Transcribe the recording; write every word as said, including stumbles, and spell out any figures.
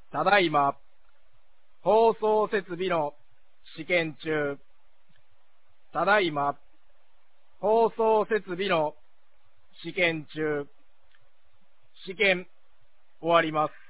ただいま、放送設備の試験中。ただいま、放送設備の試験中。試験終わります。